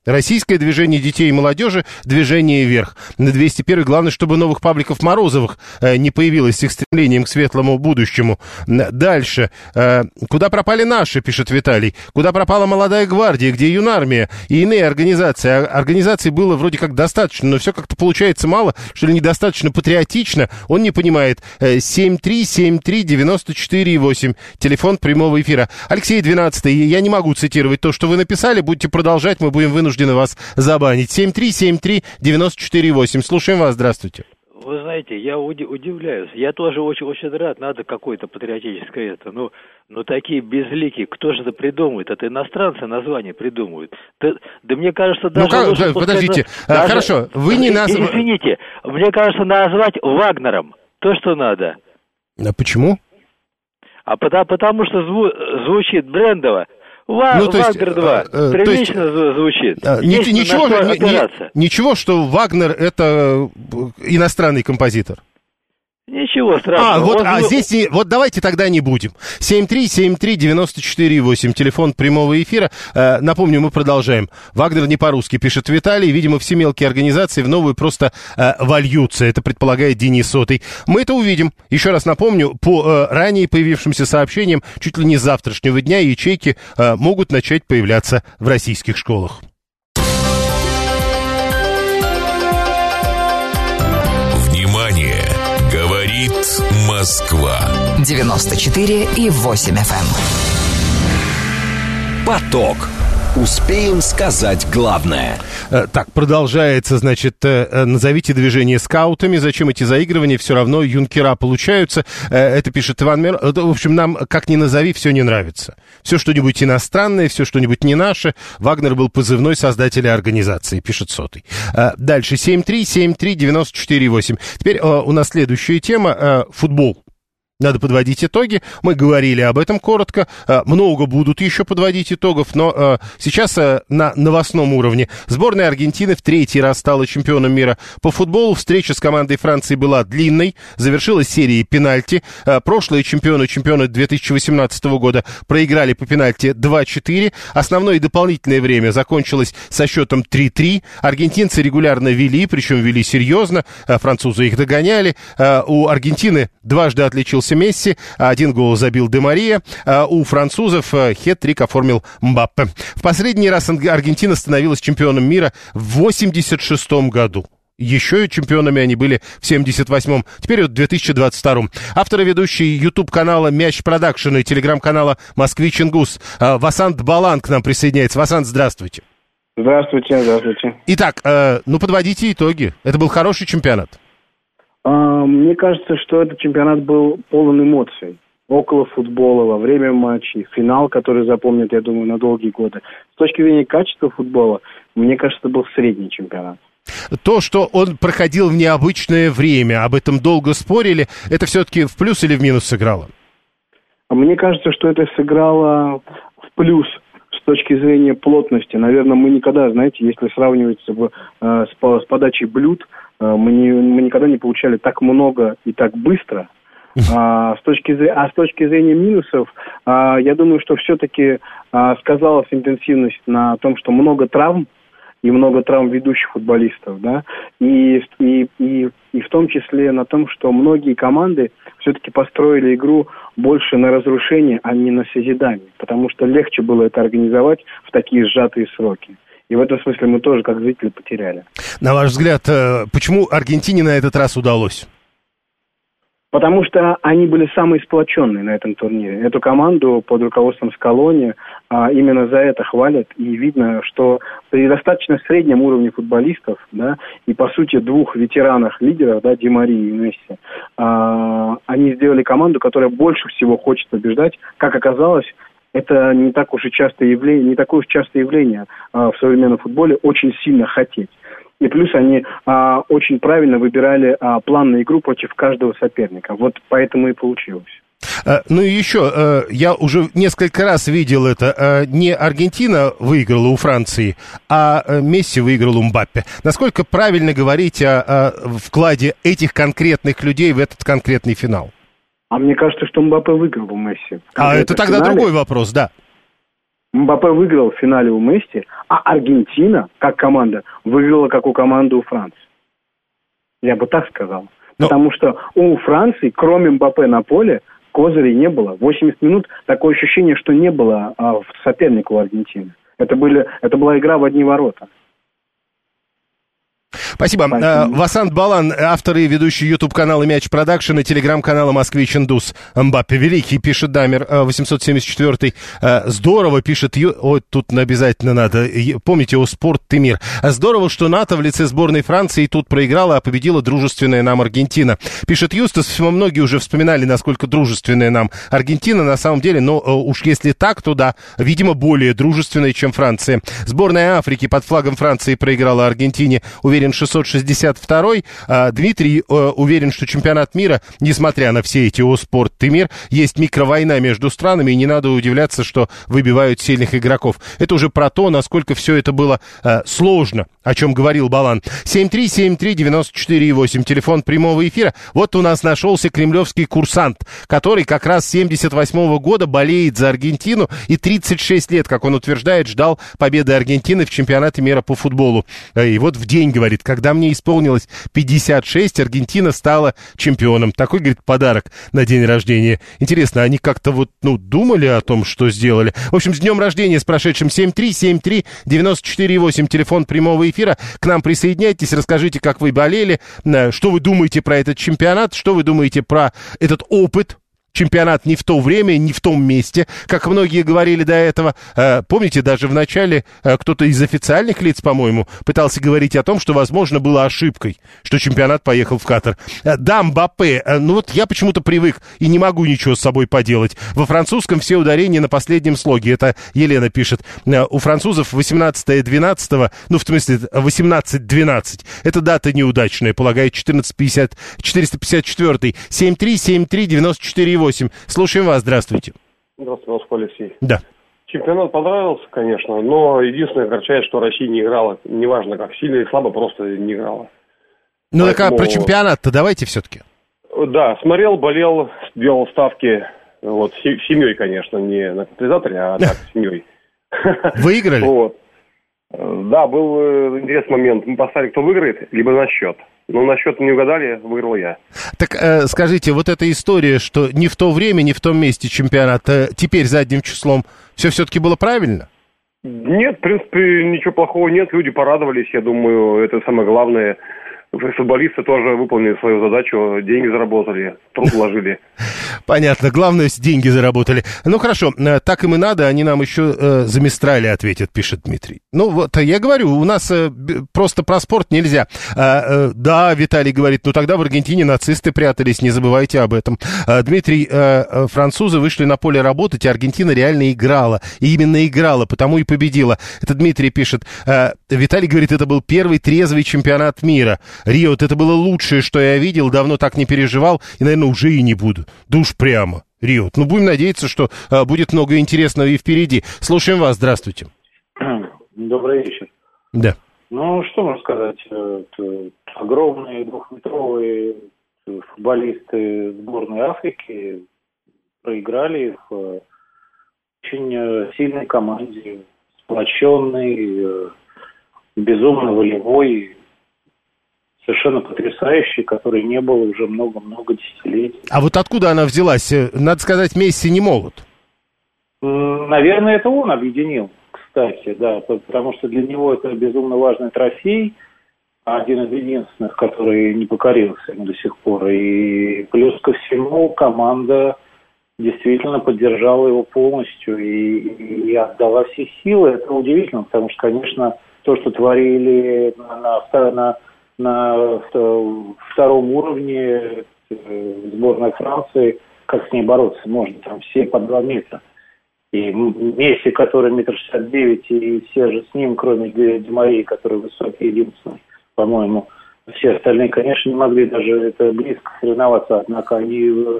Российское движение детей и молодежи, движение вверх. На двести первый главное, чтобы новых пабликов Морозовых э, не появилось с их стремлением к светлому будущему. Дальше. Э, куда пропали наши, пишет Виталий. Куда пропала молодая гвардия, где юнармия и иные организации. А организаций было вроде как достаточно, но все как-то получается мало, что ли недостаточно патриотично. Он не понимает. Э, семь три семь три девяносто четыре восемь. Телефон прямого эфира. Алексей двенадцатый. Я не могу цитировать то, что вы написали. Будете продолжать, мы будем вынуждены вас забанить. семь три семь три девяносто четыре восемь. Слушаем вас, здравствуйте. Вы знаете, я удивляюсь. Я тоже очень-очень рад, надо какое-то патриотическое это. Ну, ну такие безликие, кто же это придумывает? Это иностранцы названия придумывают. Да, да мне кажется, даже... Ну, как, подождите, сказать, а, даже, хорошо, вы не нас... Извините, мне кажется, назвать Вагнером то, что надо. А почему? А потому, потому что зву, звучит брендово. Ва- ну, Вагнер два. Э, Прилично есть, звучит. Э, Есть ничего, на что ни, ни, ничего, что Вагнер это иностранный композитор. Ничего страшного. А, вот, Он... а здесь, вот давайте тогда не будем. семь три семь три девяносто четыре восемь, телефон прямого эфира. Э, напомню, мы продолжаем. Вагнер не по-русски, пишет Виталий. Видимо, все мелкие организации в новую просто э, вольются. Это предполагает Денис Сотый. Мы это увидим. Еще раз напомню, по э, ранее появившимся сообщениям, чуть ли не с завтрашнего дня ячейки э, могут начать появляться в российских школах. Внимание! Говорит Москва. девяносто четыре и восемь эф эм. Поток. Успеем сказать главное. Так, продолжается, значит, назовите движение скаутами. Зачем эти заигрывания? Все равно юнкера получаются. Это пишет Иван Мер. В общем, нам, как ни назови, все не нравится. Все что-нибудь иностранное, все что-нибудь не наше. Вагнер был позывной создателя организации, пишет Сотый. Дальше, семь три семь три девяносто четыре восемь. Теперь у нас следующая тема. Футбол. Надо подводить итоги. Мы говорили об этом коротко. Много будут еще подводить итогов, но сейчас на новостном уровне. Сборная Аргентины в третий раз стала чемпионом мира по футболу. Встреча с командой Франции была длинной. Завершилась серией пенальти. Прошлые чемпионы, чемпионы две тысячи восемнадцатого года, проиграли по пенальти два-четыре. Основное и дополнительное время закончилось со счетом три-три. Аргентинцы регулярно вели, причем вели серьезно. Французы их догоняли. У Аргентины дважды отличился Месси, один гол забил Де Мария, а у французов хет-трик оформил Мбаппе. В последний раз Аргентина становилась чемпионом мира в восемьдесят шестом году. Еще и чемпионами они были в семьдесят восьмом, теперь вот в две тысячи двадцать втором. Автор и ведущий YouTube-канала Мяч Продакшн и телеграм-канала Москвич Ингус Васант Балан к нам присоединяется. Васант, здравствуйте. Здравствуйте, здравствуйте. Итак, э, ну подводите итоги. Это был хороший чемпионат. Мне кажется, что этот чемпионат был полон эмоций. Около футбола, во время матчей, финал, который запомнят, я думаю, на долгие годы. С точки зрения качества футбола, мне кажется, это был средний чемпионат. То, что он проходил в необычное время, об этом долго спорили, это все-таки в плюс или в минус сыграло? Мне кажется, что это сыграло в плюс с точки зрения плотности. Наверное, мы никогда, знаете, если сравнивать с, с, с подачей блюд, Мы, не, мы никогда не получали так много и так быстро. А с точки, а с точки зрения минусов, а, я думаю, что все-таки а, сказалась интенсивность на том, что много травм и много травм ведущих футболистов, да, и, и, и, и в том числе на том, что многие команды все-таки построили игру больше на разрушение, а не на созидание, потому что легче было это организовать в такие сжатые сроки. И в этом смысле мы тоже, как зрители, потеряли. На ваш взгляд, почему Аргентине на этот раз удалось? Потому что они были самые сплоченные на этом турнире. Эту команду под руководством Скалони а, именно за это хвалят. И видно, что при достаточно среднем уровне футболистов, да, и по сути двух ветеранах-лидеров, да, Ди Марии и Месси, а, они сделали команду, которая больше всего хочет побеждать. Как оказалось, это не так уж и частое явление, не такое уж частое явление а, в современном футболе очень сильно хотеть. И плюс они а, очень правильно выбирали а, план на игру против каждого соперника. Вот поэтому и получилось. А, ну и еще, а, я уже несколько раз видел это. А, не Аргентина выиграла у Франции, а Месси выиграл у Мбаппе. Насколько правильно говорить о, о вкладе этих конкретных людей в этот конкретный финал? А мне кажется, что Мбаппе выиграл у Месси. А это тогда финале. Другой вопрос, да. Мбаппе выиграл в финале у Месси, а Аргентина, как команда, выиграла как у команды у Франции. Я бы так сказал. Но... Потому что у Франции, кроме Мбаппе на поле, козырей не было. восемьдесят минут такое ощущение, что не было а, соперника у Аргентины. Это, были, это была игра в одни ворота. Спасибо. Спасибо. Васант Балан, автор и ведущий YouTube-канала «Мяч Продакшн» и телеграм-канала «Москвич Индус». Мбаппе великий, пишет Дамер восемьсот семьдесят четвёртый. Здорово, пишет... Ю... Ой, тут обязательно надо... Помните, о спорт ты мир. Здорово, что НАТО в лице сборной Франции тут проиграла, а победила дружественная нам Аргентина. Пишет Юстас, многие уже вспоминали, насколько дружественная нам Аргентина на самом деле, но уж если так, то да, видимо, более дружественная, чем Франция. Сборная Африки под флагом Франции проиграла Аргентине, уверен, шестьсот шестьдесят второй. А, Дмитрий а, уверен, что чемпионат мира, несмотря на все эти «О спорт ты мир», есть микровойна между странами, и не надо удивляться, что выбивают сильных игроков. Это уже про то, насколько все это было а, сложно, о чем говорил Балан. семь три семь три девять четыре восемь, телефон прямого эфира. Вот у нас нашелся кремлевский курсант, который как раз с семьдесят восьмого года болеет за Аргентину и тридцать шесть лет, как он утверждает, ждал победы Аргентины в чемпионате мира по футболу. И вот в день, говорит, когда мне исполнилось пятьдесят шесть, Аргентина стала чемпионом. Такой, говорит, подарок на день рождения. Интересно, они как-то вот, ну, думали о том, что сделали? В общем, с днем рождения, с прошедшим. Семь три семь три девять четыре восемь, телефон прямого эфира. К нам присоединяйтесь, расскажите, как вы болели, что вы думаете про этот чемпионат, что вы думаете про этот опыт. Чемпионат не в то время, не в том месте, как многие говорили до этого. Помните, даже в начале кто-то из официальных лиц, по-моему, пытался говорить о том, что, возможно, было ошибкой, что чемпионат поехал в Катар. Да, Мбаппе, ну вот я почему-то привык и не могу ничего с собой поделать. Во французском все ударения на последнем слоге. Это Елена пишет. У французов восемнадцатое двенадцатого, ну, в смысле, восемнадцать двенадцать. Это дата неудачная, полагаю, четырнадцать пятьдесят, четыреста пятьдесят четыре. семь три семь три девять четыре восемь. Слушаем вас, здравствуйте. Здравствуйте, Москва, Алексей. Да. Чемпионат понравился, конечно, но единственное огорчает, что Россия не играла, неважно как, сильно или слабо, просто не играла. Ну, Поэтому... так а про чемпионат-то давайте все-таки. Да, смотрел, болел, делал ставки, вот, с семьей, конечно, не на тотализаторе, а так, с семьей. Выиграли? Вот. Да, был интересный момент. Мы поставили, кто выиграет, либо на счет. Ну, на счет не угадали, выиграл я. Так э, скажите, вот эта история, что не в то время, не в том месте чемпионат, э, теперь задним числом, все все-таки было правильно? Нет, в принципе, ничего плохого нет. Люди порадовались, я думаю, это самое главное. Футболисты тоже выполнили свою задачу, деньги заработали, труд вложили. Понятно, главное, деньги заработали. Ну, хорошо, так им и надо, они нам еще э, за Мистрали ответят, пишет Дмитрий. Ну, вот, я говорю, у нас э, просто про спорт нельзя. А, э, да, Виталий говорит, ну, тогда в Аргентине нацисты прятались, не забывайте об этом. А, Дмитрий, э, французы вышли на поле работать, и Аргентина реально играла. И именно играла, потому и победила. Это Дмитрий пишет. А, Виталий говорит, это был первый трезвый чемпионат мира. Рио, это было лучшее, что я видел, давно так не переживал, и, наверное, уже и не буду. Да уж прямо, Рио. Ну, будем надеяться, что а, будет много интересного и впереди. Слушаем вас, здравствуйте. Добрый вечер. Да. Ну, что можно сказать? Это огромные двухметровые футболисты сборной Африки проиграли в очень сильной команде, сплоченной, безумно волевой, совершенно потрясающий, который не было уже много-много десятилетий. А вот откуда она взялась? Надо сказать, Месси не могут. Наверное, это он объединил, кстати, да, потому что для него это безумно важный трофей, один из единственных, который не покорился ему до сих пор. И плюс ко всему команда действительно поддержала его полностью и, и отдала все силы. Это удивительно, потому что, конечно, то, что творили на, на, на на втором уровне сборной Франции, как с ней бороться можно, там все по два метра. И Месси, который метр шестьдесят девять, и все же с ним, кроме Ди Марии, который высокий, единственный, по-моему, все остальные, конечно, не могли даже это близко соревноваться, однако они э,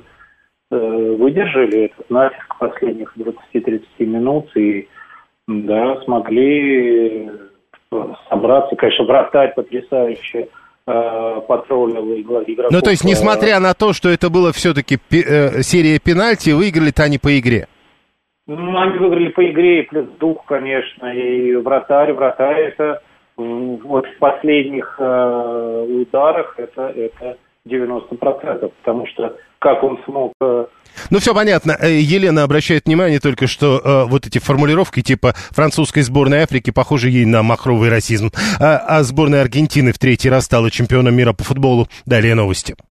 выдержали этот натиск последних двадцати-тридцати минут и, да, смогли собраться. Конечно, вратарь потрясающе э, патрулил игроков. Ну, то есть, несмотря на то, что это было все-таки пи- э, серия пенальти, выиграли-то они по игре? Ну, они выиграли по игре, и плюс дух, конечно, и вратарь, вратарь это вот в последних э, ударах это, это девяносто процентов, потому что как он смог... Э... Ну, все понятно. Елена обращает внимание только, что э, вот эти формулировки типа французской сборной Африки похожи ей на махровый расизм. А, а сборная Аргентины в третий раз стала чемпионом мира по футболу. Далее новости.